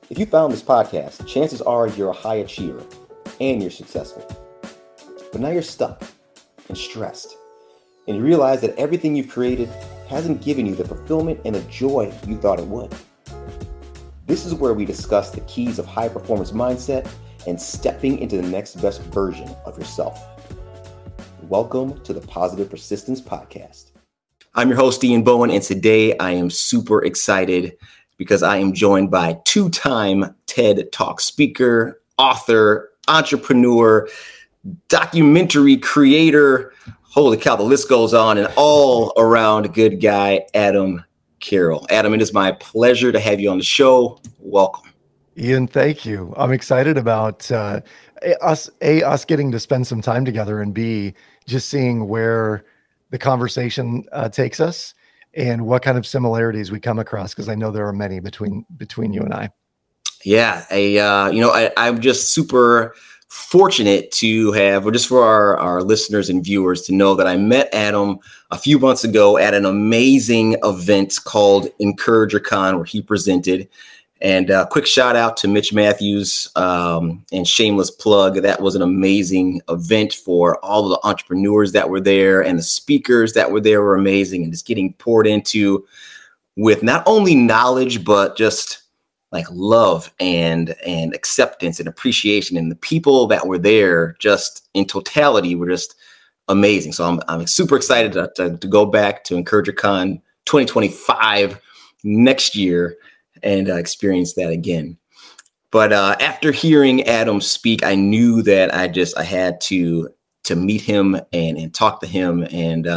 If you found this podcast, chances are you're a high achiever and you're successful. But now you're stuck and stressed, and you realize that everything you've created hasn't given you the fulfillment and the joy you thought it would. This is where we discuss the keys of high performance mindset and stepping into the next best version of yourself. Welcome to the Positive Persistence Podcast. I'm your host, Ian Bowen, and today I am super excited because I am joined by two-time TED Talk speaker, author, entrepreneur, documentary creator, holy cow, the list goes on, an all-around good guy, Adam Carroll. Adam, it is my pleasure to have you on the show. Welcome. Ian, thank you. I'm excited about us getting to spend some time together, and B, just seeing where the conversation takes us and what kind of similarities we come across, because I know there are many between you and I. Yeah, I'm just super fortunate to have, or just for our listeners and viewers to know that I met Adam a few months ago at an amazing event called EncouragerCon, where he presented. And quick shout out to Mitch Matthews and shameless plug. That was an amazing event for all of the entrepreneurs that were there, and the speakers that were there were amazing, and just getting poured into with not only knowledge, but just like love and acceptance and appreciation. And the people that were there just in totality were just amazing. So I'm super excited to go back to EncouragerCon 2025 next year and experience that again. But after hearing Adam speak, I knew that I had to meet him and talk to him. And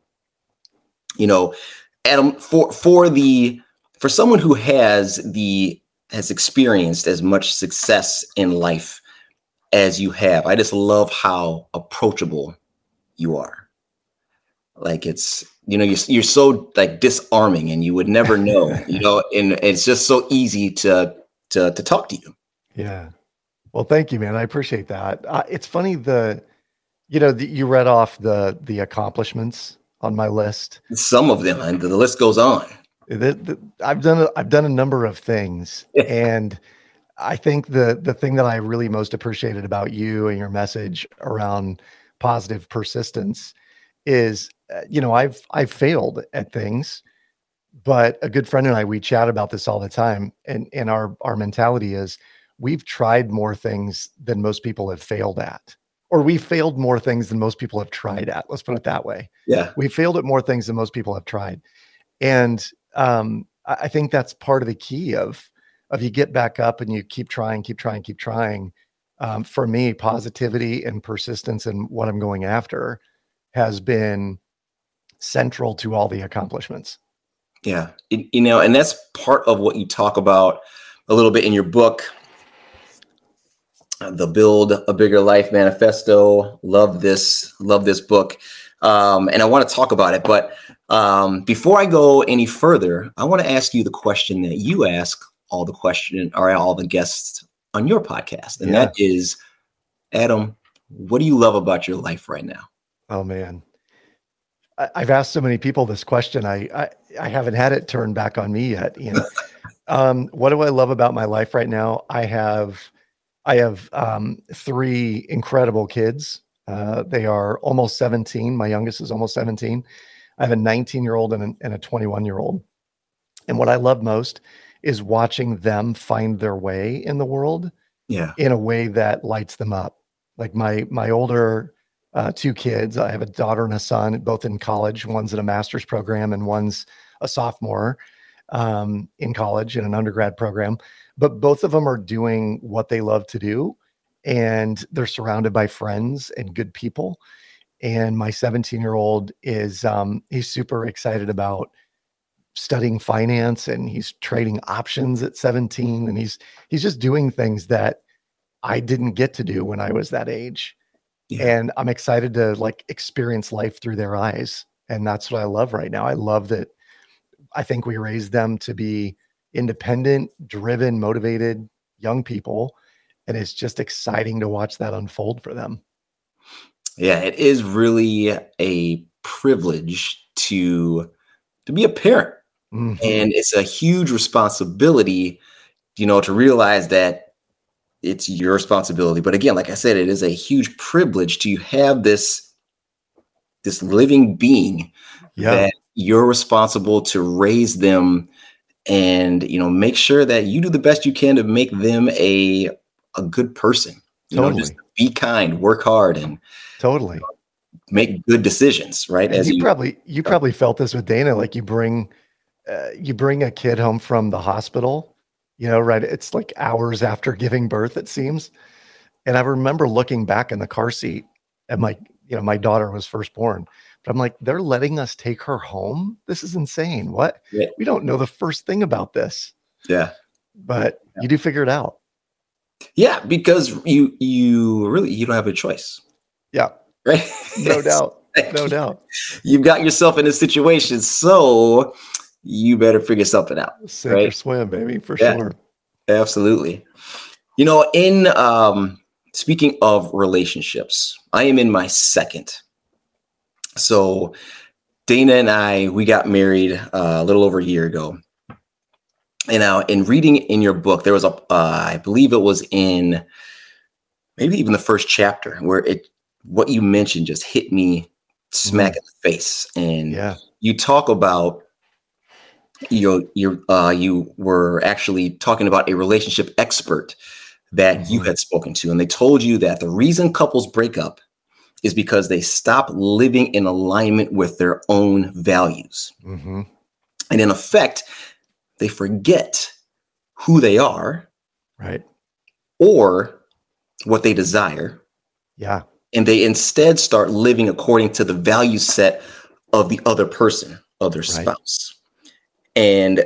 Adam, for someone who has experienced as much success in life as you have, I just love how approachable you are. Like you're so like disarming, and you would never know, and it's just so easy to talk to you. Yeah. Well, thank you, man. I appreciate that. It's funny, you read off the accomplishments on my list. Some of them, and the list goes on. I've done a number of things, and I think the thing that I really most appreciated about you and your message around positive persistence is, I've failed at things, but a good friend and I, we chat about this all the time. And our mentality is, we've tried more things than most people have failed at, or we failed more things than most people have tried at. Let's put it that way. Yeah. We failed at more things than most people have tried. And I think that's part of the key of you get back up and you keep trying. For me, positivity and persistence and what I'm going after has been central to all the accomplishments. Yeah. And that's part of what you talk about a little bit in your book, the Build a Bigger Life Manifesto. Love this book. And I want to talk about it. But before I go any further, I want to ask you the question that you ask all the guests on your podcast. And that is, Adam, what do you love about your life right now? Oh, man. I've asked so many people this question. I haven't had it turned back on me yet. What do I love about my life right now? I have three incredible kids. They are almost 17. My youngest is almost 17. I have a 19-year-old and a 21-year-old. And what I love most is watching them find their way in the world in a way that lights them up. Like my older two kids, I have a daughter and a son, both in college. One's in a master's program and one's a sophomore in college in an undergrad program. But both of them are doing what they love to do, and they're surrounded by friends and good people. And my 17-year-old is he's super excited about studying finance, and he's trading options at 17, and he's just doing things that I didn't get to do when I was that age. Yeah. And I'm excited to experience life through their eyes. And that's what I love right now. I love that. I think we raised them to be independent, driven, motivated young people. And it's just exciting to watch that unfold for them. Yeah, it is really a privilege to be a parent. Mm-hmm. And it's a huge responsibility to realize that it's your responsibility. But again, like I said, it is a huge privilege to have this living being that you're responsible to raise them and, make sure that you do the best you can to make them a good person. Just be kind, work hard, and make good decisions, right? And you probably felt this with Dana, like you bring a kid home from the hospital, right? It's like hours after giving birth, it seems. And I remember looking back in the car seat at my daughter was first born, but I'm like, they're letting us take her home. This is insane. What? Yeah. We don't know the first thing about this. Yeah. But you do figure it out. Yeah. Because you don't have a choice. Yeah. Right. No doubt. No doubt. You've got yourself in a situation, so you better figure something out. Sink or swim, baby, for sure. Absolutely. In speaking of relationships, I am in my second. So Dana and we got married a little over a year ago. And now in reading in your book, there was I believe it was in maybe even the first chapter where what you mentioned just hit me smack in the face. And you talk about you were actually talking about a relationship expert that you had spoken to, and they told you that the reason couples break up is because they stop living in alignment with their own values. And in effect, they forget who they are, right, or what they desire. Yeah. And they instead start living according to the value set of the other person, of their spouse. And,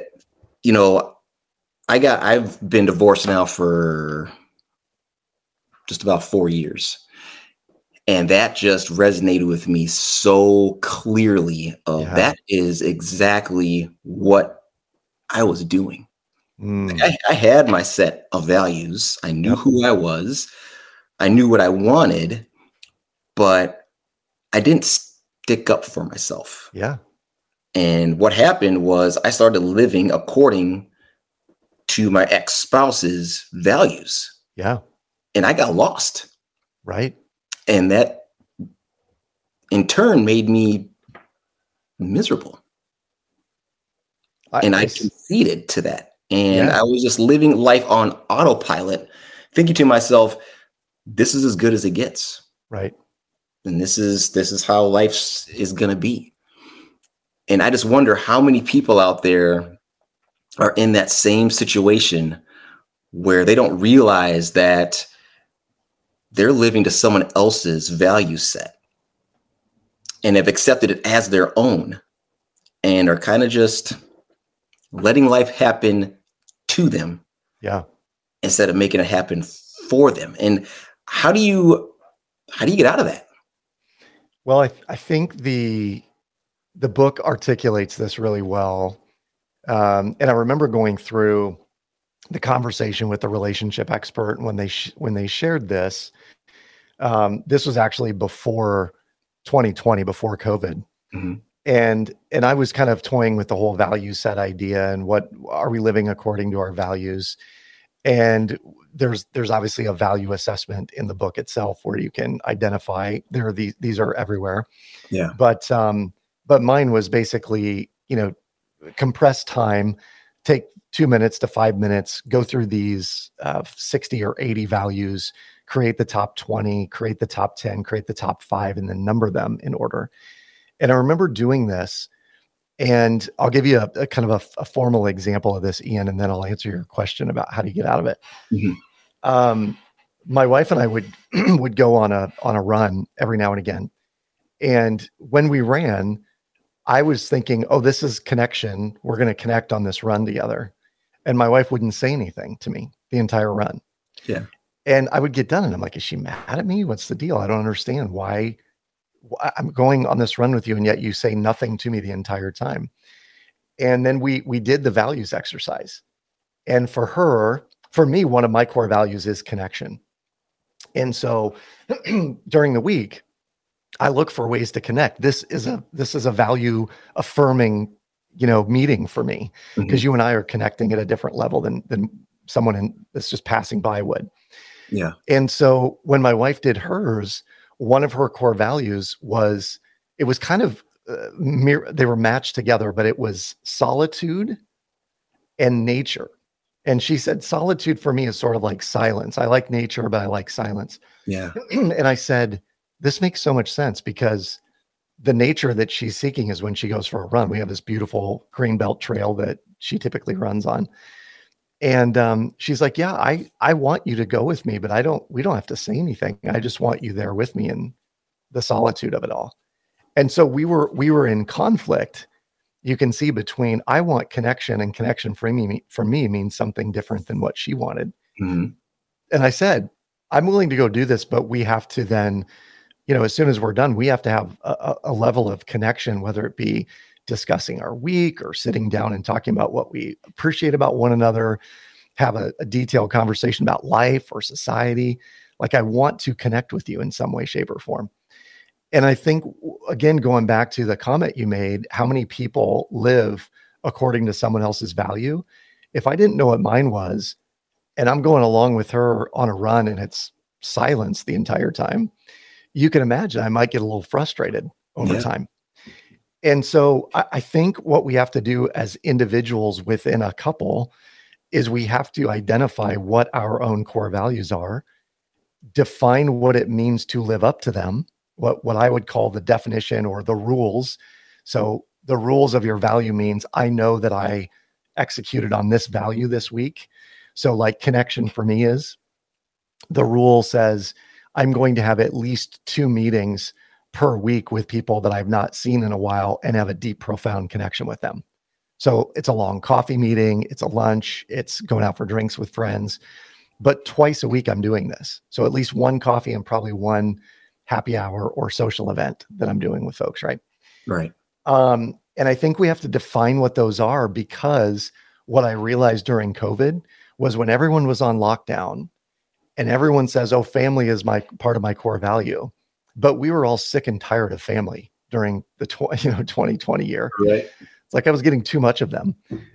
I've been divorced now for just about 4 years. And that just resonated with me so clearly. That is exactly what I was doing. I had my set of values. I knew who I was. I knew what I wanted, but I didn't stick up for myself. Yeah. And what happened was I started living according to my ex-spouse's values. Yeah. And I got lost. Right. And that in turn made me miserable. I conceded to that. And I was just living life on autopilot, thinking to myself, this is as good as it gets. Right. And this is how life is going to be. And I just wonder how many people out there are in that same situation where they don't realize that they're living to someone else's value set and have accepted it as their own and are kind of just letting life happen to them. Yeah. Instead of making it happen for them. And how do you get out of that? Well, I think the book articulates this really well. And I remember going through the conversation with the relationship expert when they shared this. This was actually before 2020, before COVID. And I was kind of toying with the whole value set idea and what are we living according to our values? And there's obviously a value assessment in the book itself where you can identify these are everywhere. Yeah. But mine was basically, compress time, take 2 minutes to 5 minutes, go through these 60 or 80 values, create the top 20, create the top 10, create the top 5, and then number them in order. And I remember doing this, and I'll give you a kind of a formal example of this, Ian, and then I'll answer your question about how do you get out of it. My wife and I would go on a run every now and again. And when we ran, I was thinking, oh, this is connection. We're going to connect on this run together. And my wife wouldn't say anything to me the entire run. Yeah. And I would get done and I'm like, is she mad at me? What's the deal? I don't understand why I'm going on this run with you. And yet you say nothing to me the entire time. And then we did the values exercise. And for me, one of my core values is connection. And so during the week, I look for ways to connect. This is a value affirming, meeting for me because you and I are connecting at a different level than that's just passing by would. Yeah. And so when my wife did hers, one of her core values was, it was kind of they were matched together, but it was solitude and nature. And she said, solitude for me is sort of like silence. I like nature, but I like silence. Yeah. And I said, this makes so much sense, because the nature that she's seeking is when she goes for a run. We have this beautiful Greenbelt trail that she typically runs on. And she's like, yeah, I want you to go with me, but we don't have to say anything. I just want you there with me in the solitude of it all. And so we were in conflict. You can see between, I want connection, and connection for me means something different than what she wanted. Mm-hmm. And I said, I'm willing to go do this, but we have to then, as soon as we're done, we have to have a level of connection, whether it be discussing our week or sitting down and talking about what we appreciate about one another, have a detailed conversation about life or society. Like, I want to connect with you in some way, shape, or form. And I think, again, going back to the comment you made, how many people live according to someone else's value? If I didn't know what mine was, and I'm going along with her on a run and it's silence the entire time, you can imagine I might get a little frustrated over time. And so I think what we have to do as individuals within a couple is we have to identify what our own core values are, define what it means to live up to them, what I would call the definition or the rules. So the rules of your value means, I know that I executed on this value this week. So like connection for me is, the rule says I'm going to have at least 2 meetings per week with people that I've not seen in a while and have a deep, profound connection with them. So it's a long coffee meeting, it's a lunch, it's going out for drinks with friends, but twice a week I'm doing this. So at least 1 coffee and probably 1 happy hour or social event that I'm doing with folks. Right. Right. And I think we have to define what those are, because what I realized during COVID was, when everyone was on lockdown and everyone says, oh, family is part of my core value, but we were all sick and tired of family during the 2020 year. Right. It's like I was getting too much of them.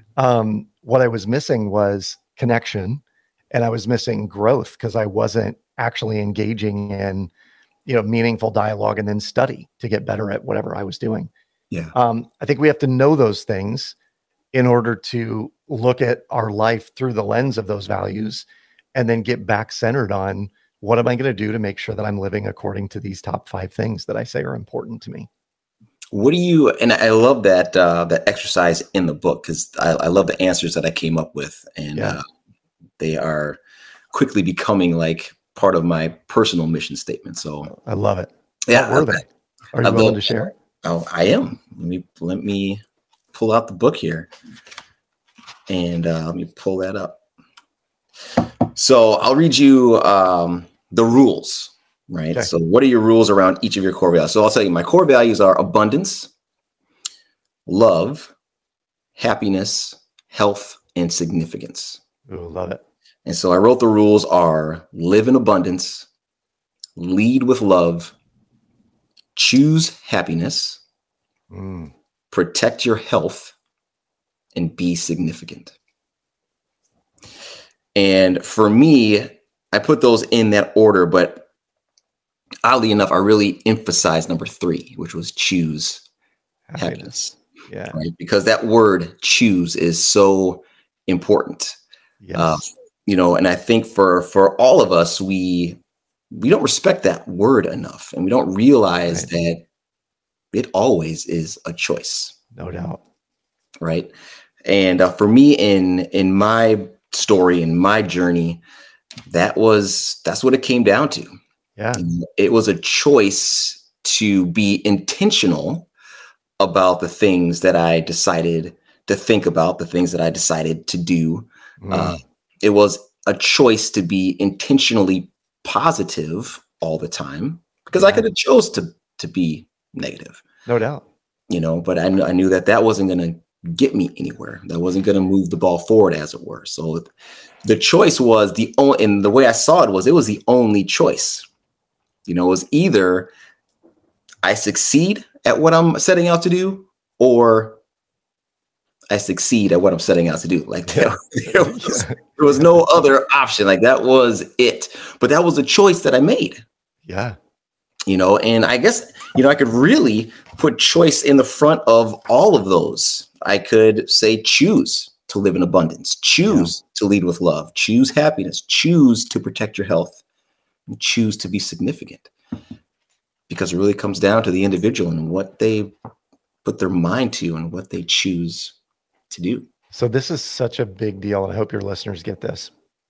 What I was missing was connection, and I was missing growth, because I wasn't actually engaging in, meaningful dialogue and then study to get better at whatever I was doing. Yeah. I think we have to know those things in order to look at our life through the lens of those values, and then get back centered on, what am I going to do to make sure that I'm living according to these top 5 things that I say are important to me? What do you, and I love that exercise in the book, because I love the answers that I came up with, and they are quickly becoming like part of my personal mission statement. So I love it. Yeah. What were they? Are you willing to share? Oh, I am. Let me pull out the book here, and let me pull that up. So I'll read you the rules, right? Okay. So what are your rules around each of your core values? So I'll tell you, my core values are abundance, love, happiness, health, and significance. Ooh, love it. And so I wrote the rules are: live in abundance, lead with love, choose happiness, protect your health, and be significant. And for me, I put those in that order, but oddly enough, I really emphasized number 3, which was choose happiness. Yeah. Right? Because that word choose is so important. Yes. And I think for all of us, we don't respect that word enough, and we don't realize that it always is a choice. No doubt. Right. And for me, in my story, in my journey, that's what it came down to. Yeah. It was a choice to be intentional about the things that I decided to think about, the things that I decided to do. It was a choice to be intentionally positive all the time, because I could have chose to be negative. No doubt. But I knew that wasn't going to get me anywhere. That wasn't going to move the ball forward, as it were. So the choice was and the way I saw it was the only choice. It was either I succeed at what I'm setting out to do, or I succeed at what I'm setting out to do. Like Yeah. there was no other option. Like that was it. But that was a choice that I made. Yeah. And I guess, I could really put choice in the front of all of those. I could say choose to live in abundance, choose to lead with love, choose happiness, choose to protect your health, and choose to be significant. Because it really comes down to the individual and what they put their mind to and what they choose to do. So this is such a big deal, and I hope your listeners get this.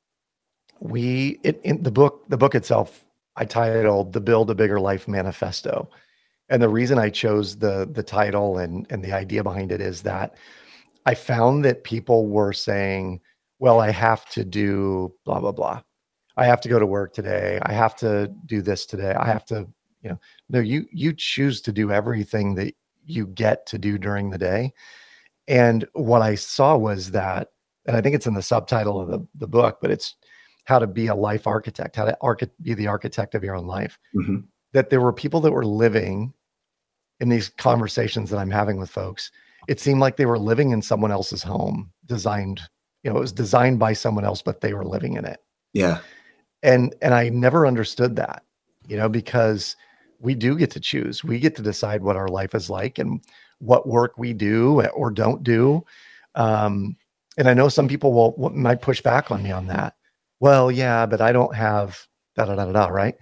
In the book itself, I titled "The Build a Bigger Life Manifesto," and the reason I chose the title and the idea behind it is that I found that people were saying, "Well, I have to do blah blah blah. I have to go to work today. I have to do this today. I have to." No, you choose to do everything that you get to do during the day. And what I saw was that, and I think it's in the subtitle of the book, but it's how to be a life architect, how to be the architect of your own life. Mm-hmm. That there were people that were living in these conversations that I'm having with folks. It seemed like they were living in someone else's home, designed, it was designed by someone else, but they were living in it. Yeah. And I never understood that, because we do get to choose. We get to decide what our life is like and what work we do or don't do. And I know some people might push back on me on that. Well, yeah, but I don't have right?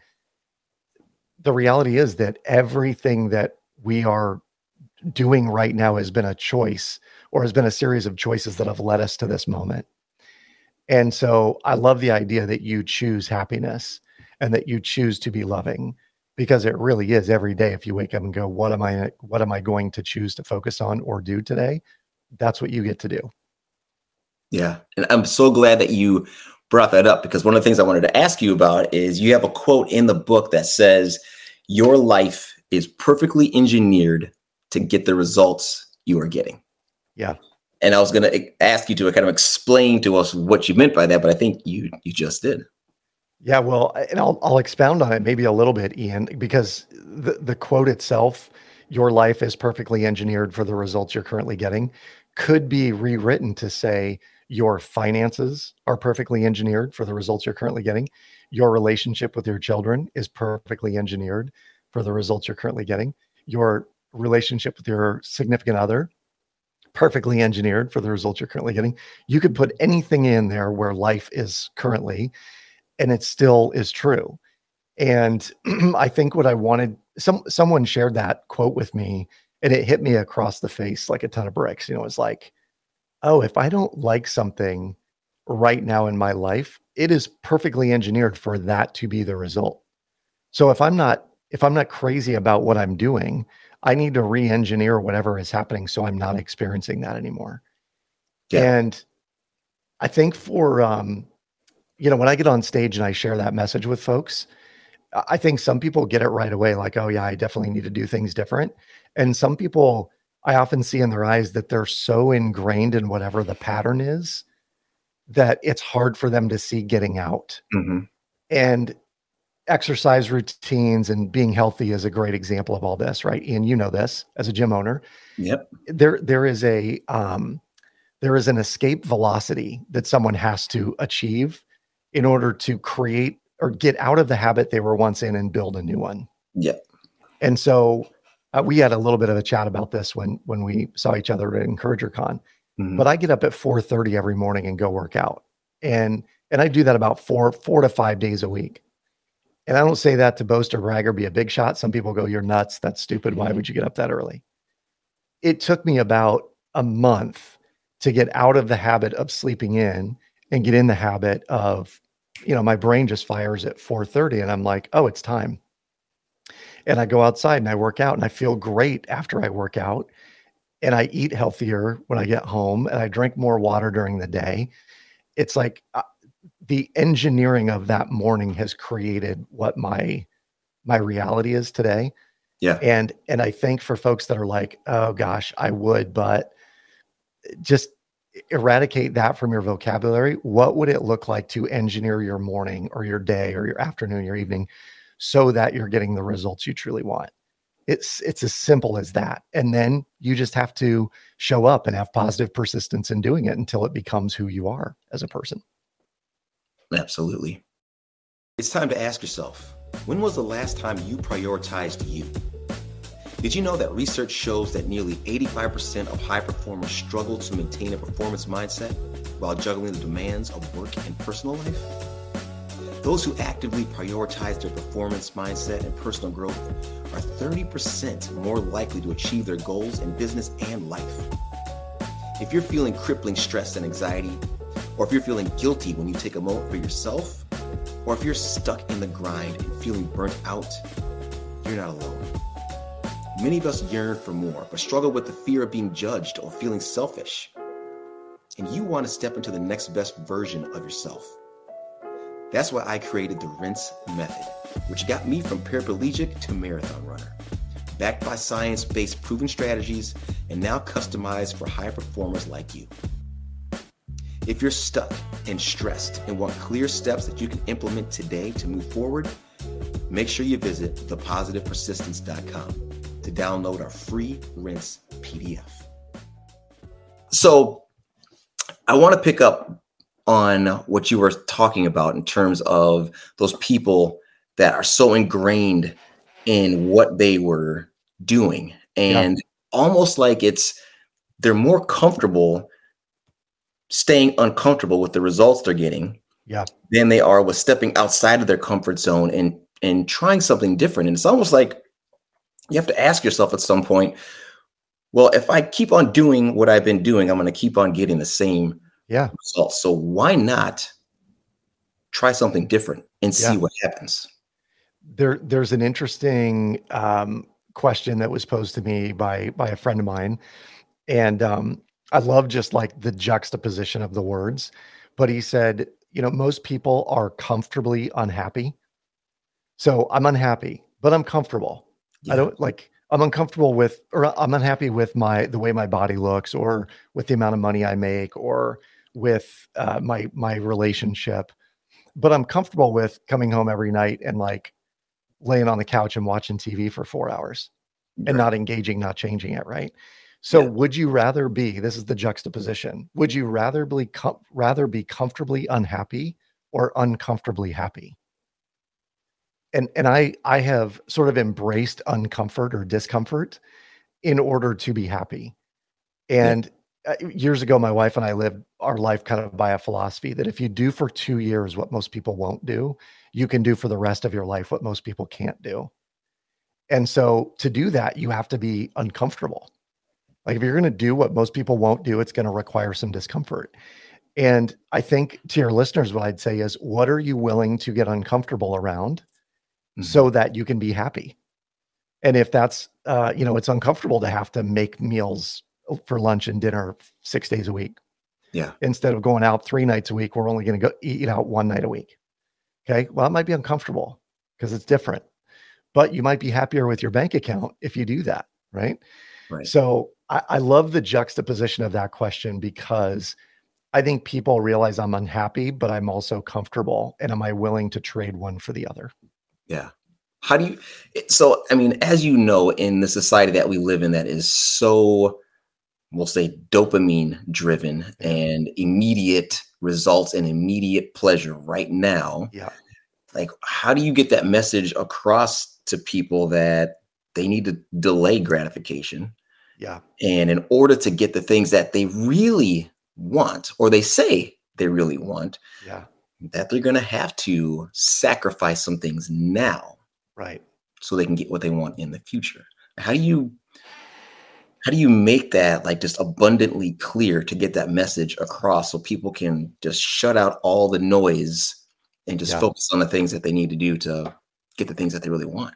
The reality is that everything that we are doing right now has been a choice or has been a series of choices that have led us to this moment. And so I love the idea that you choose happiness and that you choose to be loving, because it really is every day. If you wake up and go, what am I going to choose to focus on or do today? That's what you get to do. Yeah. And I'm so glad that you brought that up, because one of the things I wanted to ask you about is you have a quote in the book that says, your life is perfectly engineered to get the results you are getting. Yeah. And I was going to ask you to kind of explain to us what you meant by that, but I think you just did. Yeah, well, and I'll expound on it maybe a little bit, Ian, because the quote itself, your life is perfectly engineered for the results you're currently getting, could be rewritten to say your finances are perfectly engineered for the results you're currently getting. Your relationship with your children is perfectly engineered for the results you're currently getting. Your relationship with your significant other, perfectly engineered for the results you're currently getting. You could put anything in there where life is currently, and it still is true. And I think what I wanted, someone shared that quote with me, and it hit me across the face like a ton of bricks. It's like, oh, if I don't like something right now in my life, it is perfectly engineered for that to be the result. So if I'm not crazy about what I'm doing, I need to re-engineer whatever is happening so I'm not experiencing that anymore. Yeah. And I think for when I get on stage and I share that message with folks, I think some people get it right away, like, oh yeah, I definitely need to do things different. And some people, I often see in their eyes that they're so ingrained in whatever the pattern is that it's hard for them to see getting out. Mm-hmm. And exercise routines and being healthy is a great example of all this, right? Ian, you know this as a gym owner. Yep. There is an escape velocity that someone has to achieve in order to create or get out of the habit they were once in and build a new one. Yep. And so we had a little bit of a chat about this when we saw each other at EncouragerCon. Mm-hmm. But I get up at 4:30 every morning and go work out. And I do that about four to 5 days a week. And I don't say that to boast or brag or be a big shot. Some people go, you're nuts. That's stupid. Why would you get up that early? It took me about a month to get out of the habit of sleeping in and get in the habit of, my brain just fires at 4:30 and I'm like, oh, it's time. And I go outside and I work out and I feel great after I work out, and I eat healthier when I get home and I drink more water during the day. It's like the engineering of that morning has created what my reality is today. Yeah. And I think for folks that are like, oh gosh, I would, but just eradicate that from your vocabulary. What would it look like to engineer your morning or your day or your afternoon, your evening, so that you're getting the results you truly want? It's as simple as that. And then you just have to show up and have positive persistence in doing it until it becomes who you are as a person. Absolutely. It's time to ask yourself, when was the last time you prioritized you? Did you know that research shows that nearly 85% of high performers struggle to maintain a performance mindset while juggling the demands of work and personal life? Those who actively prioritize their performance mindset and personal growth are 30% more likely to achieve their goals in business and life. If you're feeling crippling stress and anxiety, or if you're feeling guilty when you take a moment for yourself, or if you're stuck in the grind and feeling burnt out, you're not alone. Many of us yearn for more, but struggle with the fear of being judged or feeling selfish. And you want to step into the next best version of yourself. That's why I created the Rinse Method, which got me from paraplegic to marathon runner, backed by science-based proven strategies and now customized for high performers like you. If you're stuck and stressed and want clear steps that you can implement today to move forward, make sure you visit thepositivepersistence.com to download our free Rinse PDF. So I want to pick up on what you were talking about in terms of those people that are so ingrained in what they were doing, and almost like they're more comfortable staying uncomfortable with the results they're getting than they are with stepping outside of their comfort zone and trying something different. And it's almost like you have to ask yourself at some point, well, if I keep on doing what I've been doing, I'm going to keep on getting the same results. So why not try something different and see what happens? There's an interesting question that was posed to me by a friend of mine. And I love just like the juxtaposition of the words, but he said, most people are comfortably unhappy. So I'm unhappy, but I'm comfortable. I'm uncomfortable with, or I'm unhappy with the way my body looks, or with the amount of money I make, or with my relationship, but I'm comfortable with coming home every night and like laying on the couch and watching TV for 4 hours and not engaging, not changing it. Right. So would you rather this is the juxtaposition. Would you rather be comfortably unhappy or uncomfortably happy? And I have sort of embraced uncomfort or discomfort in order to be happy. And years ago, my wife and I lived our life kind of by a philosophy that if you do for 2 years what most people won't do, you can do for the rest of your life what most people can't do. And so to do that, you have to be uncomfortable. Like if you're going to do what most people won't do, it's going to require some discomfort. And I think to your listeners, what I'd say is, what are you willing to get uncomfortable around so that you can be happy? And if that's, it's uncomfortable to have to make meals for lunch and dinner 6 days a week. Yeah. Instead of going out 3 nights a week, we're only going to go eat out 1 night a week. Okay. Well, it might be uncomfortable because it's different, but you might be happier with your bank account if you do that. Right. So I love the juxtaposition of that question, because I think people realize I'm unhappy, but I'm also comfortable. And am I willing to trade one for the other? Yeah. How do you, as you know, in the society that we live in, that is so, we'll say, dopamine driven and immediate results and immediate pleasure right now. Yeah. Like, how do you get that message across to people that they need to delay gratification? Yeah. And in order to get the things that they really want, or they say they really want, that they're going to have to sacrifice some things now. Right. So they can get what they want in the future. How do you make that like just abundantly clear to get that message across so people can just shut out all the noise and just focus on the things that they need to do to get the things that they really want?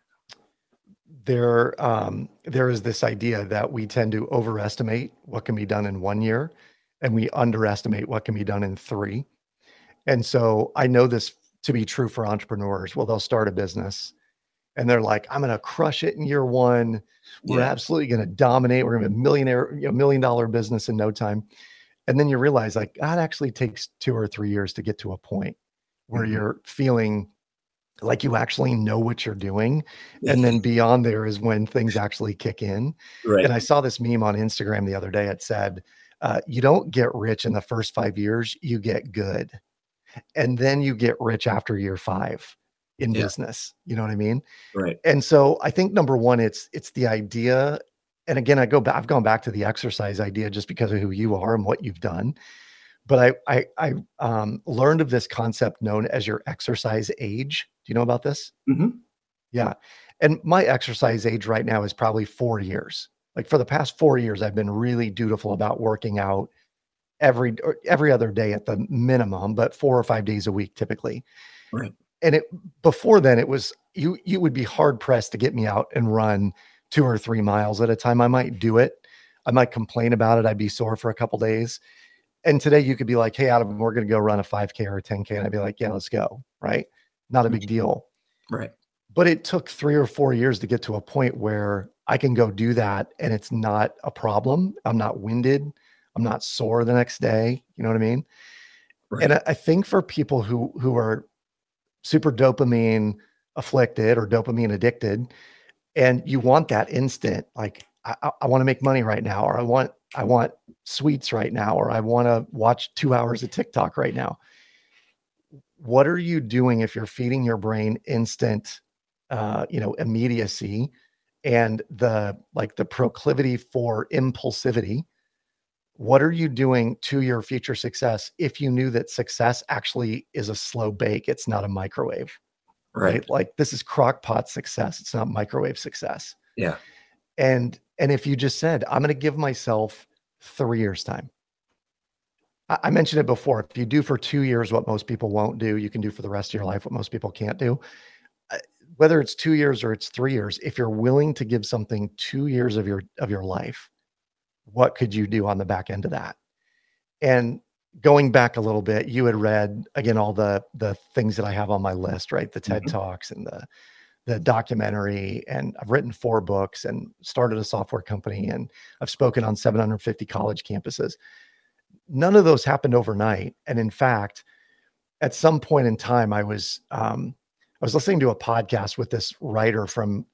There is this idea that we tend to overestimate what can be done in 1 year, and we underestimate what can be done in 3. And so I know this to be true for entrepreneurs. Well, they'll start a business and they're like, I'm going to crush it in year 1. We're absolutely going to dominate. We're going to be a millionaire, $1 million business in no time. And then you realize like that actually takes 2 or 3 years to get to a point where you're feeling like you actually know what you're doing. And then beyond there is when things actually kick in. Right. And I saw this meme on Instagram the other day. It said, you don't get rich in the first 5 years, you get good. And then you get rich after year 5 in business. You know what I mean? Right. And so I think number one, it's the idea. And again, I've gone back to the exercise idea just because of who you are and what you've done. But I learned of this concept known as your exercise age. Do you know about this? Mm-hmm. Yeah. And my exercise age right now is probably 4 years. Like for the past 4 years, I've been really dutiful about working out every other day at the minimum, but 4 or 5 days a week typically. Right. And before then it was, you would be hard pressed to get me out and run 2 or 3 miles at a time. I might do it. I might complain about it. I'd be sore for a couple days. And today you could be like, hey, Adam, we're going to go run a 5K or a 10K. And I'd be like, yeah, let's go. Right. Not a big deal. Right. But it took 3 or 4 years to get to a point where I can go do that and it's not a problem. I'm not winded. I'm not sore the next day. You know what I mean? Right. And I think for people who are super dopamine afflicted or dopamine addicted, and you want that instant, like I want to make money right now, or I want sweets right now, or I want to watch 2 hours of TikTok right now. What are you doing if you're feeding your brain instant, immediacy and the proclivity for impulsivity? What are you doing to your future success if you knew that success actually is a slow bake? It's not a microwave, right? Like this is crock pot success. It's not microwave success. Yeah. And if you just said, I'm going to give myself 3 years time. I mentioned it before. If you do for 2 years what most people won't do, you can do for the rest of your life what most people can't do. Whether it's 2 years or it's 3 years, if you're willing to give something 2 years of your life, what could you do on the back end of that? And going back a little bit, you had read again all the things that I have on my list, right? The TED Talks and the documentary, and I've written 4 books and started a software company, and I've spoken on 750 college campuses. None of those happened overnight. And in fact, at some point in time, I was listening to a podcast with this writer from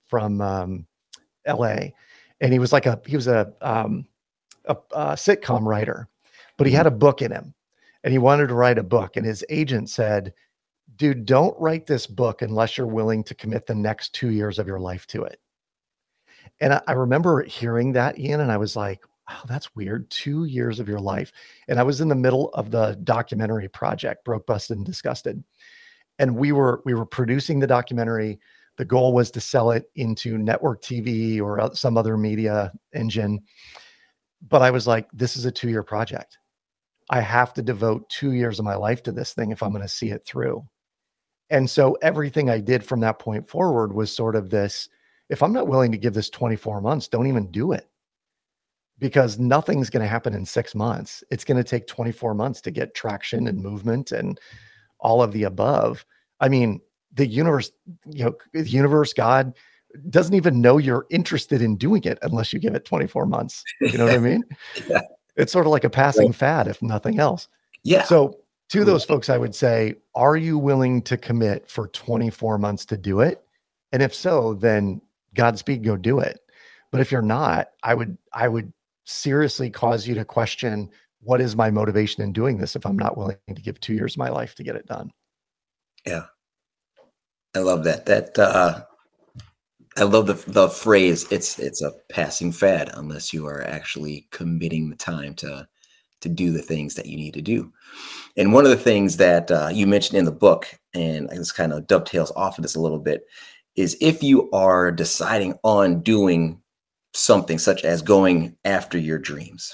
LA, and he was a sitcom writer, but he had a book in him and he wanted to write a book. And his agent said, dude, don't write this book unless you're willing to commit the next 2 years of your life to it. And I remember hearing that, Ian, and I was like, wow, that's weird. 2 years of your life. And I was in the middle of the documentary project, Broke, Busted, and Disgusted. And we were producing the documentary. The goal was to sell it into network TV or some other media engine. But I was like, this is a 2-year project. I have to devote 2 years of my life to this thing if I'm going to see it through. And so everything I did from that point forward was sort of this, if I'm not willing to give this 24 months, don't even do it. Because nothing's going to happen in 6 months. It's going to take 24 months to get traction and movement and all of the above. I mean, the universe, God doesn't even know you're interested in doing it unless you give it 24 months. You know what I mean? Yeah. It's sort of like a passing fad, if nothing else. Yeah. So to those folks, I would say, are you willing to commit for 24 months to do it? And if so, then Godspeed, go do it. But if you're not, I would seriously cause you to question, what is my motivation in doing this if I'm not willing to give 2 years of my life to get it done? Yeah. I love that. I love the phrase, it's a passing fad unless you are actually committing the time to do the things that you need to do. And one of the things that you mentioned in the book, and this kind of dovetails off of this a little bit, is if you are deciding on doing something such as going after your dreams,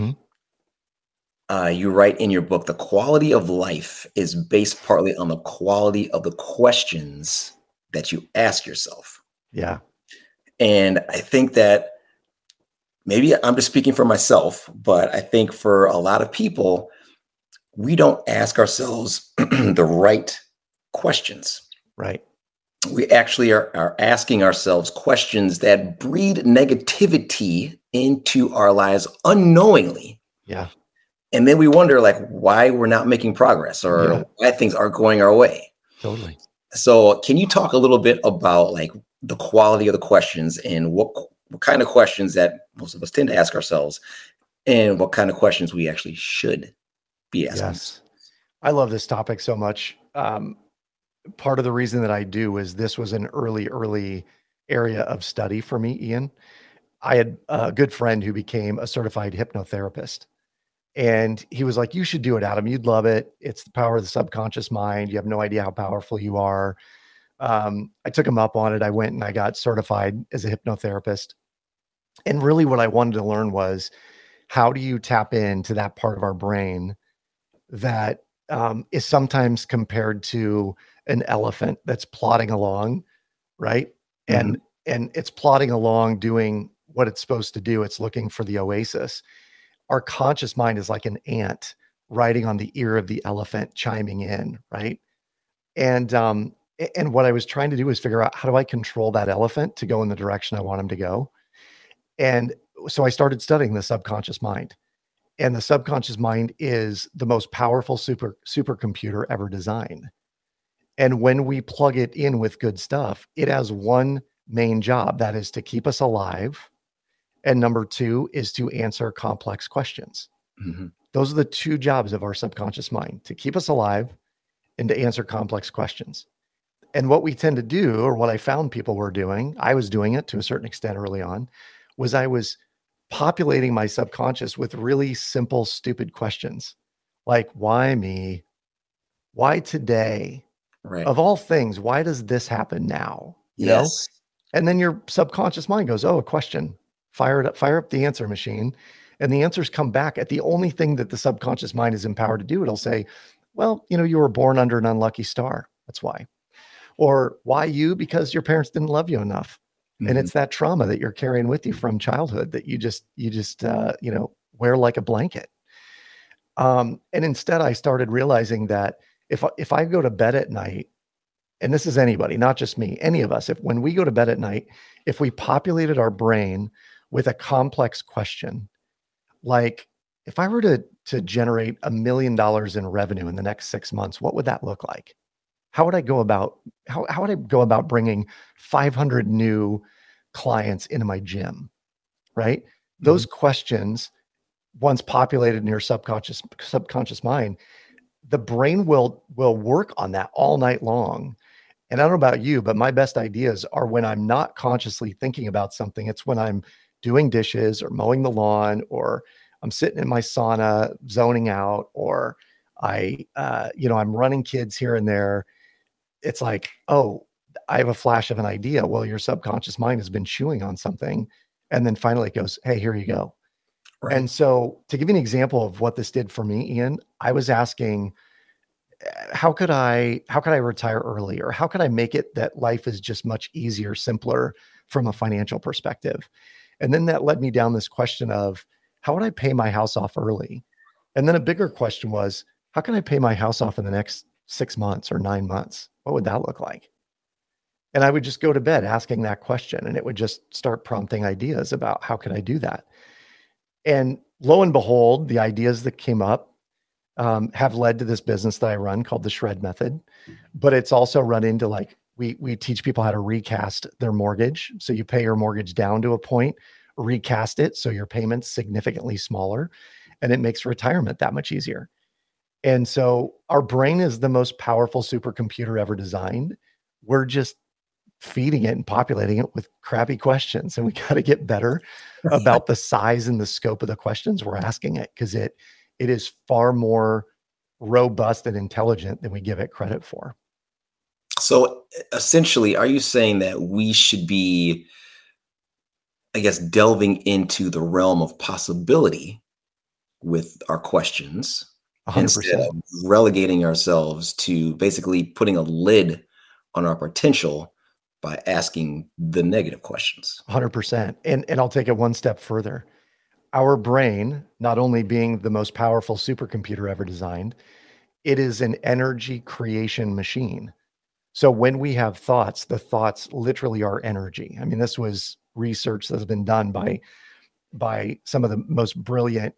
you write in your book, the quality of life is based partly on the quality of the questions that you ask yourself. Yeah. And I think that maybe I'm just speaking for myself, but I think for a lot of people, we don't ask ourselves the right questions. Right. We actually are asking ourselves questions that breed negativity into our lives unknowingly. Yeah. And then we wonder why we're not making progress or why things aren't going our way. Totally. So can you talk a little bit about like the quality of the questions and what kind of questions that most of us tend to ask ourselves and what kind of questions we actually should be asking? Yes. I love this topic so much. Part of the reason that I do is this was an early area of study for me, Ian. I had a good friend who became a certified hypnotherapist. And he was like, "You should do it, Adam. You'd love it. It's the power of the subconscious mind. You have no idea how powerful you are." I took him up on it. I went and I got certified as a hypnotherapist. And really, what I wanted to learn was how do you tap into that part of our brain that is sometimes compared to an elephant that's plodding along, right? Mhm. And it's plodding along doing what it's supposed to do. It's looking for the oasis. Our conscious mind is like an ant riding on the ear of the elephant chiming in, right? And what I was trying to do is figure out how do I control that elephant to go in the direction I want him to go. And so I started studying the subconscious mind. And the subconscious mind is the most powerful supercomputer ever designed. And when we plug it in with good stuff, it has one main job, that is to keep us alive. And number two is to answer complex questions. Mhm. Those are the two jobs of our subconscious mind, to keep us alive and to answer complex questions. And what we tend to do, or what I found people were doing, I was doing it to a certain extent early on, was I was populating my subconscious with really simple, stupid questions like, why me? Why today? Right. Of all things, why does this happen now? You know? Yes. And then your subconscious mind goes, oh, a question. Fire up the answer machine. And the answers come back at the only thing that the subconscious mind is empowered to do. It'll say, well, you were born under an unlucky star. That's why. Or why you? Because your parents didn't love you enough. And Mhm. it's that trauma that you're carrying with you from childhood that you just wear like a blanket. And instead I started realizing that if I go to bed at night, and this is anybody, not just me, any of us, if when we go to bed at night, if we populated our brain with a complex question, like if I were to generate $1 million in revenue in the next 6 months, what would that look like? How would I go about how would I go about bringing 500 new clients into my gym, right? Mhm. Those questions, once populated in your subconscious mind, the brain will work on that all night long. And I don't know about you, but my best ideas are when I'm not consciously thinking about something. It's when I'm doing dishes or mowing the lawn, or I'm sitting in my sauna zoning out, or I'm running kids here and there. It's like, oh, I have a flash of an idea. Well, your subconscious mind has been chewing on something. And then finally it goes, hey, here you go. Right. And so to give you an example of what this did for me, Ian, I was asking, how could I retire early, or how could I make it that life is just much easier, simpler from a financial perspective? And then that led me down this question of how would I pay my house off early? And then a bigger question was, how can I pay my house off in the next 6 months or 9 months? What would that look like? And I would just go to bed asking that question, and it would just start prompting ideas about how could I do that. And lo and behold, the ideas that came up have led to this business that I run called the Shred Method. But it's also run into, like, we teach people how to recast their mortgage. So you pay your mortgage down to a point, recast it so your payment's significantly smaller, and it makes retirement that much easier. And so our brain is the most powerful supercomputer ever designed. We're just feeding it and populating it with crappy questions. And we got to get better about the size and the scope of the questions we're asking it, because it is far more robust and intelligent than we give it credit for. So essentially, are you saying that we should be, I guess, delving into the realm of possibility with our questions instead 100%. of relegating ourselves to basically putting a lid on our potential by asking the negative questions? 100%. And I'll take it one step further. Our brain, not only being the most powerful supercomputer ever designed, it is an energy creation machine. So when we have thoughts, the thoughts literally are energy. I mean, this was research that's been done by some of the most brilliant,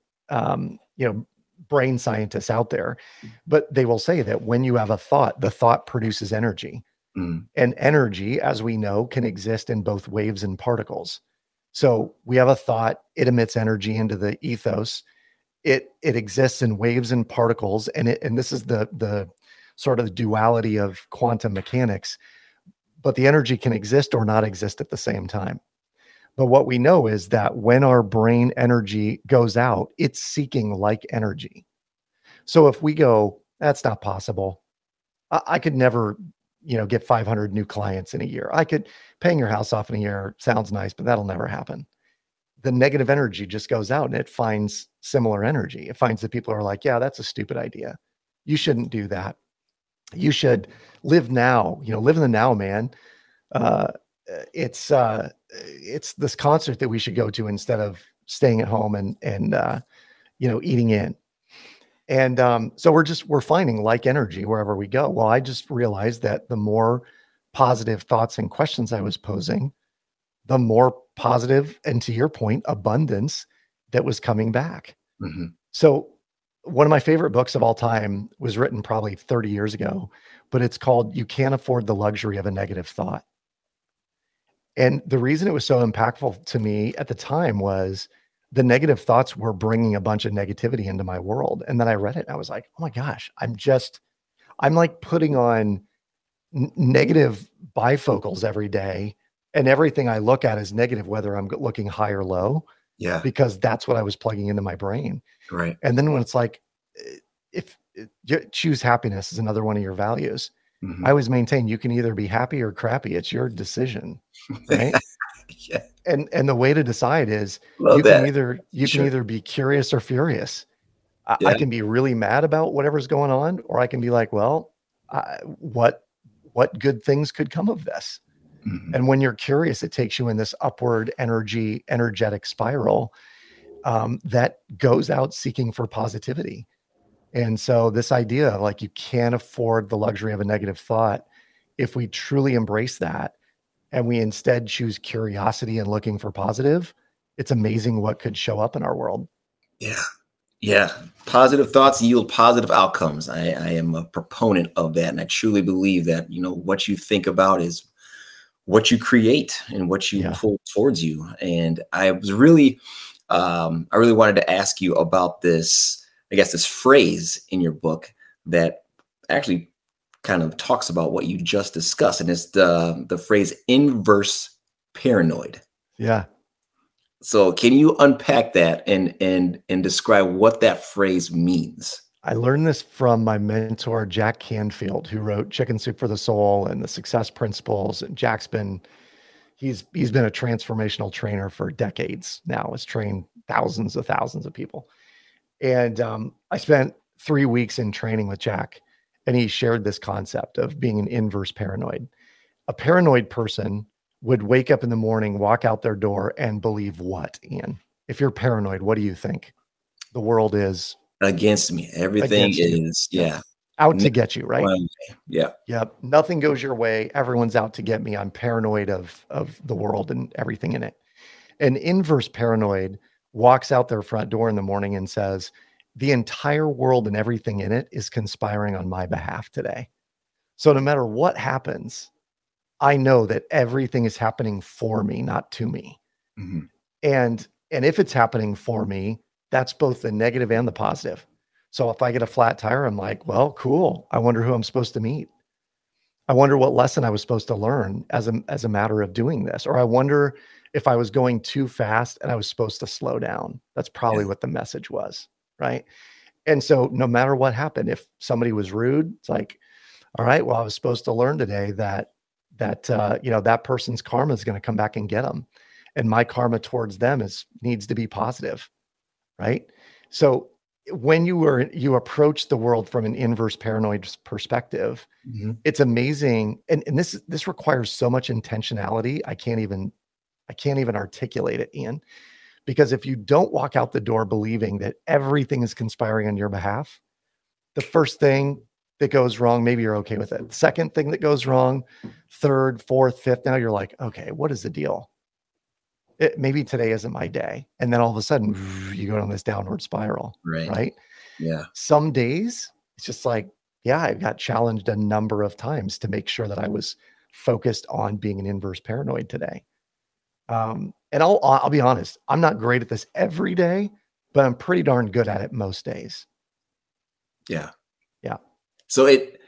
brain scientists out there. But they will say that when you have a thought, the thought produces energy. Mm. And energy, as we know, can exist in both waves and particles. So we have a thought, it emits energy into the ethos. It exists in waves and particles, and this is the sort of duality of quantum mechanics. But the energy can exist or not exist at the same time. But what we know is that when our brain energy goes out, it's seeking like energy. So if we go, that's not possible. I could never, get 500 new clients in a year. I could paying your house off in a year sounds nice, but that'll never happen. The negative energy just goes out and it finds similar energy. It finds that people are like, yeah, that's a stupid idea. You shouldn't do that. You should live now, live in the now, man. Uh, it's this concert that we should go to instead of staying at home and eating in. And so we're finding like energy wherever we go. Well, I just realized that the more positive thoughts and questions I was posing, the more positive, and to your point, abundance that was coming back. Mm-hmm. So one of my favorite books of all time was written probably 30 years ago, but it's called You Can't Afford the Luxury of a Negative Thought. And the reason it was so impactful to me at the time was the negative thoughts were bringing a bunch of negativity into my world. And then I read it and I was like, oh my gosh, I'm like putting on negative bifocals every day. And everything I look at is negative, whether I'm looking high or low, Yeah. because that's what I was plugging into my brain. Right. And then when it's like, if choose happiness is another one of your values. Mm-hmm. I always maintain you can either be happy or crappy. It's your decision. Right. Yeah. And the way to decide is Love you that. can either be curious or furious. Yeah. I can be really mad about whatever's going on, or I can be like, well, what good things could come of this? Mm-hmm. And when you're curious, it takes you in this upward energetic spiral that goes out seeking for positivity. And so this idea of like, you can't afford the luxury of a negative thought. If we truly embrace that and we instead choose curiosity and looking for positive, it's amazing what could show up in our world. Yeah. Yeah. Positive thoughts yield positive outcomes. I am a proponent of that. And I truly believe that, what you think about is what you create and what you pull towards you. And I was really, I really wanted to ask you about this, I guess, this phrase in your book that actually kind of talks about what you just discussed. And it's the phrase inverse paranoid. Yeah. So can you unpack that and describe what that phrase means? I learned this from my mentor, Jack Canfield, who wrote Chicken Soup for the Soul and the Success Principles. And he's been a transformational trainer for decades now. Has trained thousands of people. And I spent 3 weeks in training with Jack, and he shared this concept of being an inverse paranoid. A paranoid person would wake up in the morning, walk out their door, and believe what, Ian? If you're paranoid, what do you think? The world is against me. Everything is out to get you, right? Yeah. Yep. Nothing goes your way. Everyone's out to get me. I'm paranoid of the world and everything in it. An inverse paranoid walks out their front door in the morning and says, the entire world and everything in it is conspiring on my behalf today. So no matter what happens, I know that everything is happening for me, not to me. Mm-hmm. And if it's happening for me, that's both the negative and the positive. So if I get a flat tire, I'm like, well, cool. I wonder who I'm supposed to meet. I wonder what lesson I was supposed to learn as a matter of doing this. Or I wonder if I was going too fast and I was supposed to slow down. That's probably what the message was, right? And so no matter what happened, if somebody was rude, it's like, all right, well, I was supposed to learn today that that person's karma is going to come back and get them. And my karma towards them needs to be positive, right? So when you approach the world from an inverse paranoid perspective, it's amazing. And this requires so much intentionality. I can't even articulate it, Ian, because if you don't walk out the door believing that everything is conspiring on your behalf, the first thing that goes wrong, maybe you're okay with it. The second thing that goes wrong, third, fourth, fifth, now you're like, okay, what is the deal? Maybe today isn't my day. And then all of a sudden you go down this downward spiral, right? Yeah. Some days it's just like, yeah, I got challenged a number of times to make sure that I was focused on being an inverse paranoid today. And I'll be honest, I'm not great at this every day, but I'm pretty darn good at it most days. Yeah. Yeah. So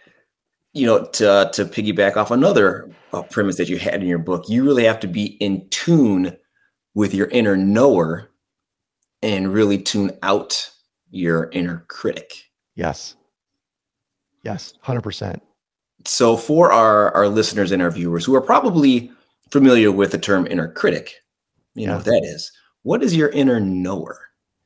to piggyback off another premise that you had in your book, you really have to be in tune with your inner knower and really tune out your inner critic. Yes. Yes. 100%. So for our listeners and our viewers who are probably familiar with the term inner critic, you know what that is. What is your inner knower?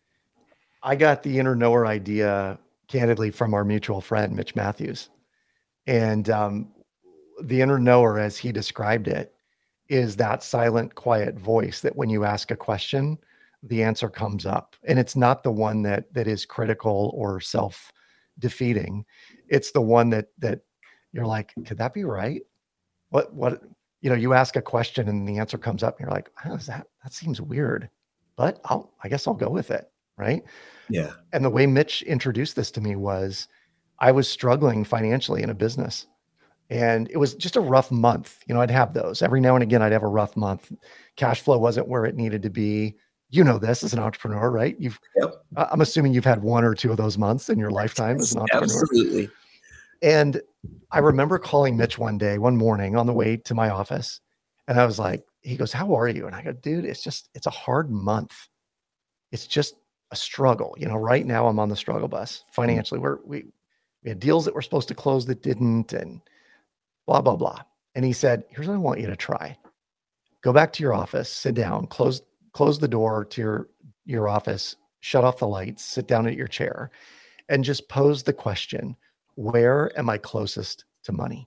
I got the inner knower idea candidly from our mutual friend, Mitch Matthews. And the inner knower, as he described it, is that silent, quiet voice that when you ask a question, the answer comes up. And it's not the one that is critical or self-defeating. It's the one that you're like, could that be right? What, you ask a question and the answer comes up and you're like, how is that? That seems weird, but I guess I'll go with it. Right. Yeah. And the way Mitch introduced this to me was I was struggling financially in a business, and it was just a rough month. I'd have those every now and again. I'd have a rough month. Cash flow wasn't where it needed to be. This as an entrepreneur, right? I'm assuming you've had one or two of those months in your lifetime as an entrepreneur. Absolutely. And I remember calling Mitch one morning on the way to my office. And I was like, he goes, how are you? And I go, dude, it's a hard month. It's just a struggle. Right now I'm on the struggle bus financially. We had deals that were supposed to close that didn't, and blah, blah, blah. And he said, here's what I want you to try. Go back to your office, sit down, close the door to your office, shut off the lights, sit down at your chair, and just pose the question, where am I closest to money?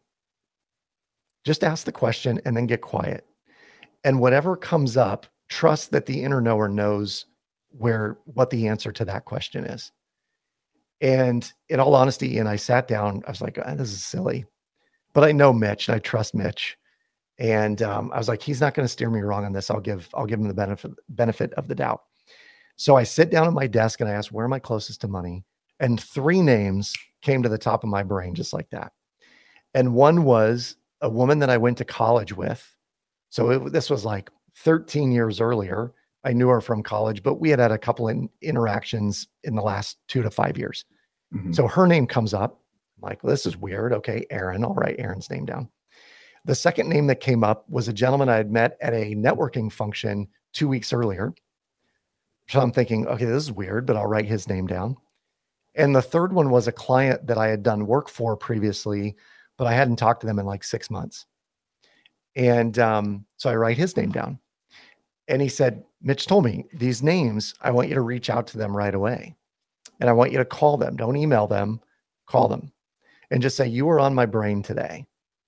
Just ask the question and then get quiet. And whatever comes up, trust that the inner knower knows what the answer to that question is. And in all honesty, I sat down, I was like, this is silly, but I know Mitch and I trust Mitch. And I was like, he's not going to steer me wrong on this. I'll give him the benefit of the doubt. So I sit down at my desk and I ask, where am I closest to money? And 3 names came to the top of my brain just like that. And one was a woman that I went to college with. So this was like 13 years earlier. I knew her from college, but we had a couple of interactions in the last 2 to 5 years. Mm-hmm. So her name comes up. I'm like, well, this is weird. Okay, Aaron. I'll write Aaron's name down. The second name that came up was a gentleman I had met at a networking function 2 weeks earlier. So I'm thinking, okay, this is weird, but I'll write his name down. And the third one was a client that I had done work for previously, but I hadn't talked to them in like 6 months. And so I write his name down. And he said, Mitch told me these names, I want you to reach out to them right away. And I want you to call them. Don't email them, call them. And just say, you were on my brain today.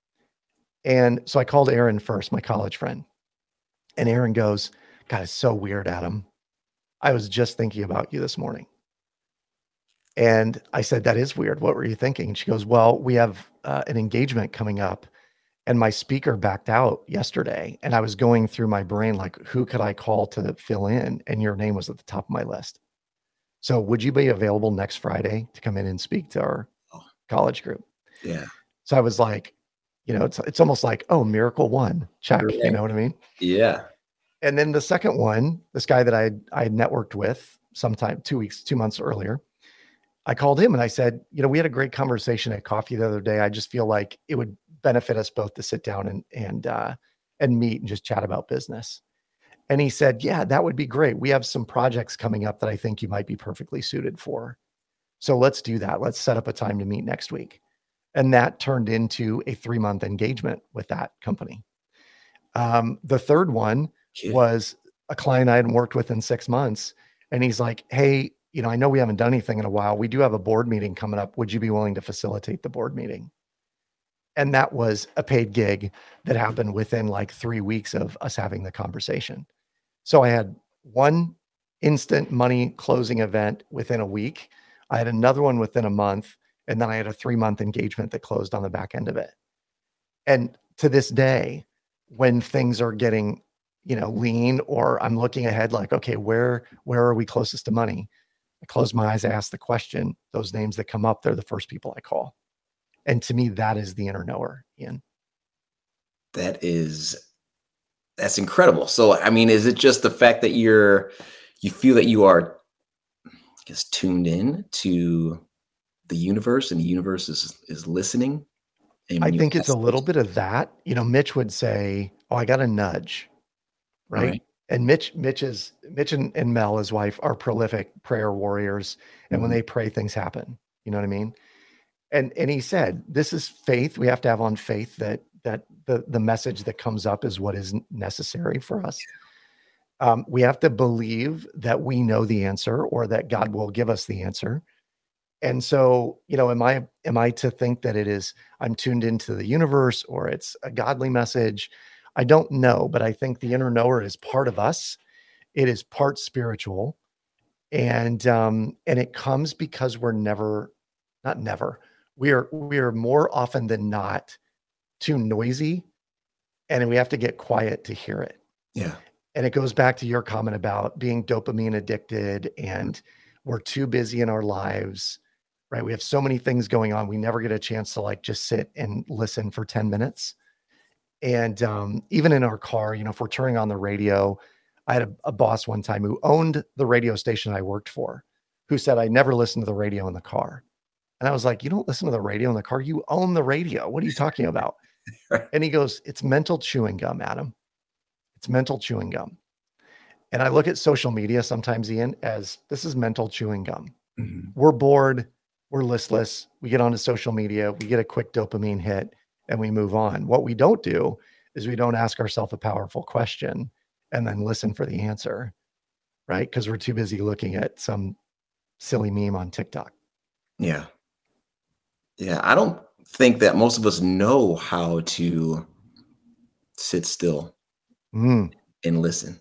And so I called Aaron first, my college friend. And Aaron goes, God, it's so weird, Adam. I was just thinking about you this morning. And I said, that is weird. What were you thinking? And she goes, well, we have an engagement coming up. And my speaker backed out yesterday. And I was going through my brain, like, who could I call to fill in? And your name was at the top of my list. So would you be available next Friday to come in and speak to our college group? Yeah. So I was like, it's almost like, oh, miracle one, check. Right. You know what I mean? Yeah. And then the second one, this guy that I had networked with sometime 2 months earlier, I called him and I said, we had a great conversation at coffee the other day. I just feel like it would benefit us both to sit down and meet and just chat about business. And he said, yeah, that would be great. We have some projects coming up that I think you might be perfectly suited for. So let's do that. Let's set up a time to meet next week. And that turned into a 3-month engagement with that company. The third one was a client I hadn't worked with in 6 months. And he's like, hey, I know we haven't done anything in a while. We do have a board meeting coming up. Would you be willing to facilitate the board meeting? And that was a paid gig that happened within like 3 weeks of us having the conversation. So I had one instant money closing event within a week. I had another one within a month. And then I had a 3-month engagement that closed on the back end of it. And to this day, when things are getting, lean, or I'm looking ahead, like, okay, where are we closest to money? I close my eyes, I ask the question, those names that come up, they're the first people I call. And to me, that is the inner knower, Ian. That's incredible. So, I mean, is it just the fact that you feel that you are, I guess, tuned in to the universe, and the universe is listening? And I when you think it's a ask little those, bit of that. Mitch would say, "Oh, I got a nudge," all right? right. And Mitch and Mel, his wife, are prolific prayer warriors, and when Mhm. they pray, things happen. You know what I mean? And he said, "This is faith. We have to have on faith that the message that comes up is what is necessary for us. We have to believe that we know the answer, or that God will give us the answer." And so, am I to think that it is I'm tuned into the universe, or it's a godly message? I don't know, but I think the inner knower is part of us. It is part spiritual, and it comes because we're never, not never, we are more often than not too noisy, and we have to get quiet to hear it. Yeah. And it goes back to your comment about being dopamine addicted, and we're too busy in our lives, right? We have so many things going on. We never get a chance to like just sit and listen for 10 minutes. And even in our car, if we're turning on the radio, I had a boss one time who owned the radio station I worked for, who said, "I never listen to the radio in the car." And I was like, "You don't listen to the radio in the car. You own the radio. What are you talking about?" And he goes, "It's mental chewing gum, Adam. It's mental chewing gum." And I look at social media sometimes, Ian, as this is mental chewing gum. Mhm. We're bored, we're listless, we get onto social media, we get a quick dopamine hit, and we move on. What we don't do is we don't ask ourselves a powerful question and then listen for the answer, right? Because we're too busy looking at some silly meme on TikTok. Yeah. Yeah. I don't think that most of us know how to sit still Mm, and listen,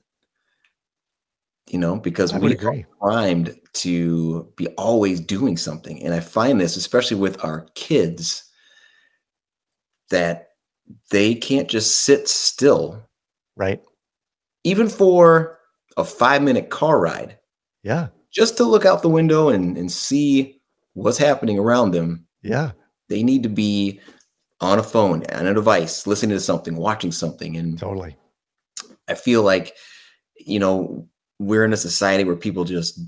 because I would we are agree. primed to be always doing something. And I find this, especially with our kids, that they can't just sit still, Right? even for a 5-minute car ride, Yeah. just to look out the window and see what's happening around them. Yeah. They need to be on a phone, on a device, listening to something, watching something. And Totally. I feel like, you know, we're in a society where people just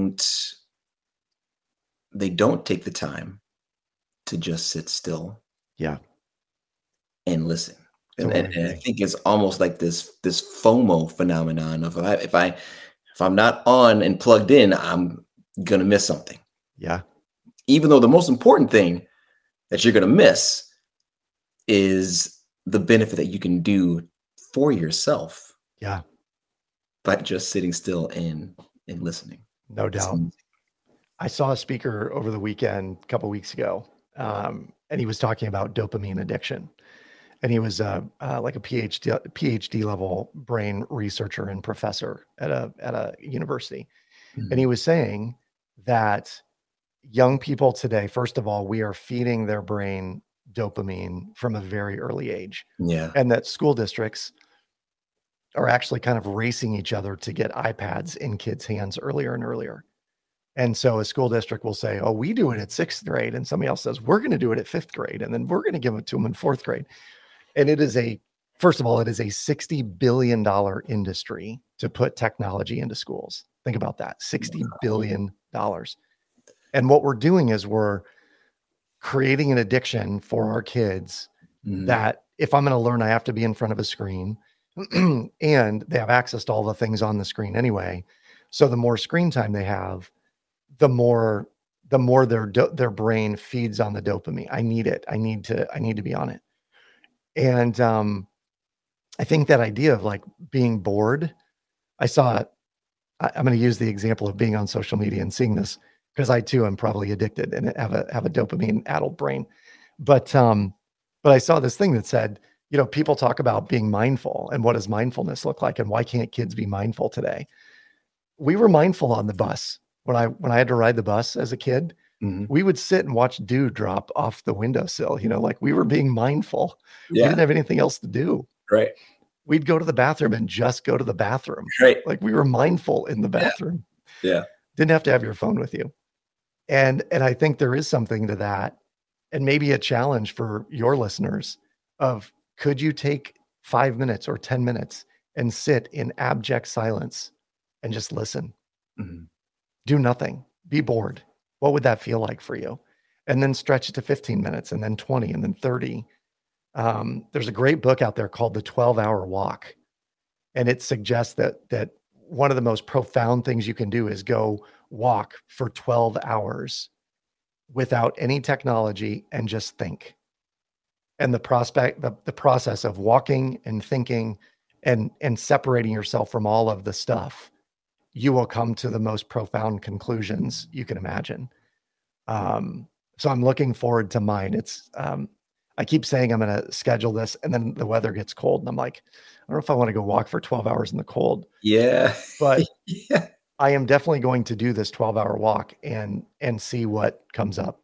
they don't take the time to just sit still Yeah. and listen. And, and, Totally and I agree. think it's almost like this FOMO phenomenon of if I'm not on and plugged in, I'm gonna miss something. Yeah. Even though the most important thing that you're gonna miss is the benefit that you can do for yourself Yeah. by just sitting still and listening. No It's doubt. amazing. I saw a speaker over the weekend, a couple weeks ago, and he was talking about dopamine addiction. And he was like a PhD level brain researcher and professor at a university. And he Mhm. was saying that young people today, first of all, we are feeding their brain dopamine from a very early age, Yeah. and that school districts are actually kind of racing each other to get iPads in kids' hands earlier and earlier. And so a school district will say, "Oh, we do it at sixth grade." And somebody else says, "We're going to do it at fifth grade. And then we're going to give it to them in fourth grade." And first of all, it is a $60 billion industry to put technology into schools. Think about that, $60 billion. And what we're doing is we're creating an addiction for our kids Mhm. that if I'm going to learn, I have to be in front of a screen and they have access to all the things on the screen anyway. So the more screen time they have, the more their brain feeds on the dopamine. I need it. I need to be on it. And I think that idea of like being bored, I saw it. I'm going to use the example of being on social media and seeing this because I too am probably addicted and have a dopamine addled brain. But I saw this thing that said, people talk about being mindful and what does mindfulness look like and why can't kids be mindful today? We were mindful on the bus when I had to ride the bus as a kid. Mhm. We would sit and watch dew drop off the windowsill. Like we were being mindful. We Yeah. didn't have anything else to do. Right. We'd go to the bathroom and just go to the bathroom. Right. Like we were mindful in the Yeah. bathroom. Yeah. Didn't have to have your phone with you. And I think there is something to that. And maybe a challenge for your listeners of, could you take 5 minutes or 10 minutes and sit in abject silence and just listen? Mm-hmm. Do nothing, be bored. What would that feel like for you? And then stretch it to 15 minutes and then 20 and then 30. There's a great book out there called The 12-Hour Walk. And it suggests that one of the most profound things you can do is go walk for 12 hours without any technology and just think. And the process of walking and thinking and separating yourself from all of the stuff, you will come to the most profound conclusions you can imagine. So I'm looking forward to mine. It's, I keep saying I'm going to schedule this, and then the weather gets cold and I'm like, I don't know if I want to go walk for 12 hours in the cold. Yeah. But yeah. I am definitely going to do this 12-hour walk and see what comes up.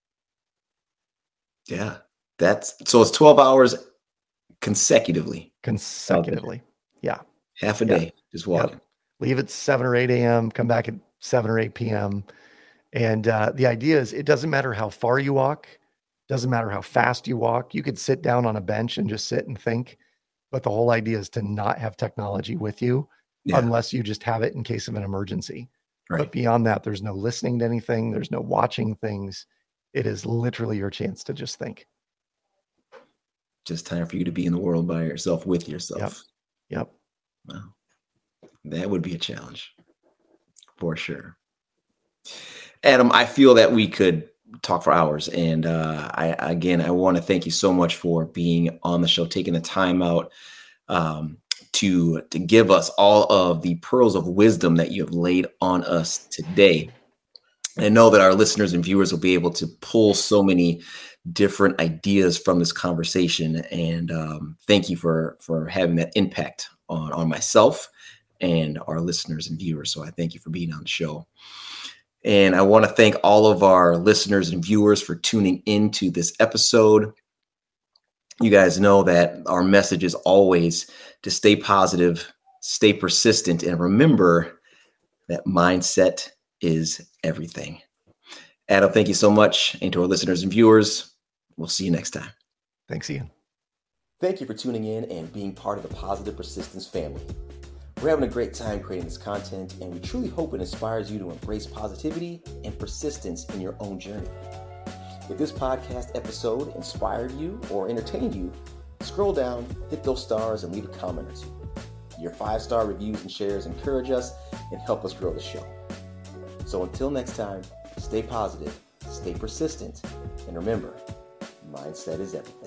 Yeah. So it's 12 hours consecutively. Yeah. Half a day, just walking. Yep. Leave at 7 or 8 a.m., come back at 7 or 8 p.m. And the idea is, it doesn't matter how far you walk, doesn't matter how fast you walk. You could sit down on a bench and just sit and think. But the whole idea is to not have technology with you unless you just have it in case of an emergency. Right. But beyond that, there's no listening to anything. There's no watching things. It is literally your chance to just think. Just time for you to be in the world by yourself, with yourself. Yep. Wow. That would be a challenge for sure. Adam, I feel that we could talk for hours. And I want to thank you so much for being on the show, taking the time out to give us all of the pearls of wisdom that you have laid on us today. And I know that our listeners and viewers will be able to pull so many different ideas from this conversation. And thank you for having that impact on myself and our listeners and viewers. So I thank you for being on the show. And I want to thank all of our listeners and viewers for tuning into this episode. You guys know that our message is always to stay positive, stay persistent, and remember that mindset is everything. Adam, thank you so much. And to our listeners and viewers, we'll see you next time. Thanks, Ian. Thank you for tuning in and being part of the Positive Persistence family. We're having a great time creating this content, and we truly hope it inspires you to embrace positivity and persistence in your own journey. If this podcast episode inspired you or entertained you, scroll down, hit those stars, and leave a comment or two. Your 5-star reviews and shares encourage us and help us grow the show. So until next time, stay positive, stay persistent, and remember, mindset is everything.